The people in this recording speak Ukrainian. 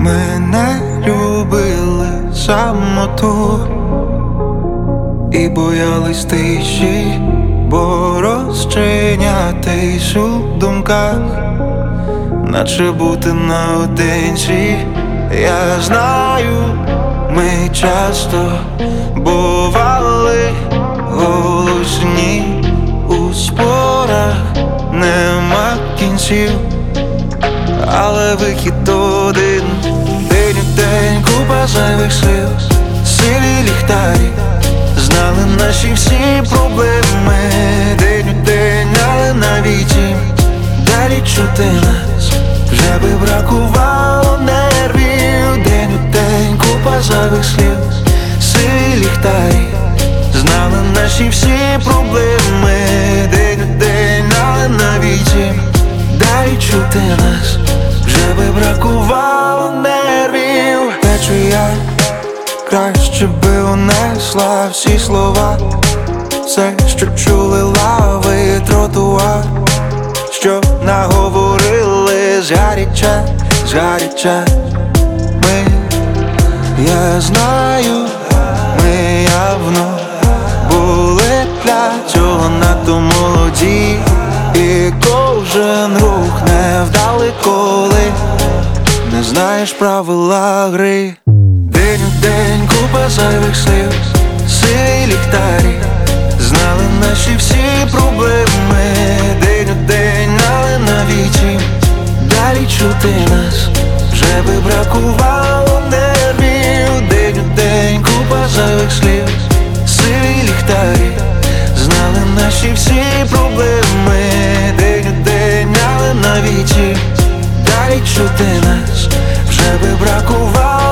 Ми не любили самоту і боялись тиші, бо розчинятись у думках, наче бути наодинці. Я знаю, ми часто бували голосні у спорах, нема кінців, але вихід один. День у день купа зайвих слів, сиві ліхтарі знали наші всі проблеми. День у день, але навіть їм далі чути нас вже би бракувало нервів. День у день купа зайвих слів, сиві ліхтарі знали наші всі проблеми. День у день, але навіть їм далі чути нас вже би бракувало нервів. Течу я, краще би унесла всі слова, все, що чули лави, тротуар, що наговорили згаряча ми. Я знаю, ми явно були для цього надто молоді, і кожен рух невдалий, коли не знаєш правила гри. День у день купа зайвих слів, сиві ліхтарі знали наші всі проблеми. День у день, але навіть їм далі чути нас вже би бракувало нервів. День у день купа зайвих слів, сиві ліхтарі знали наші всі проблеми. День у день, але навіть їм далі чути нас вже би бракувало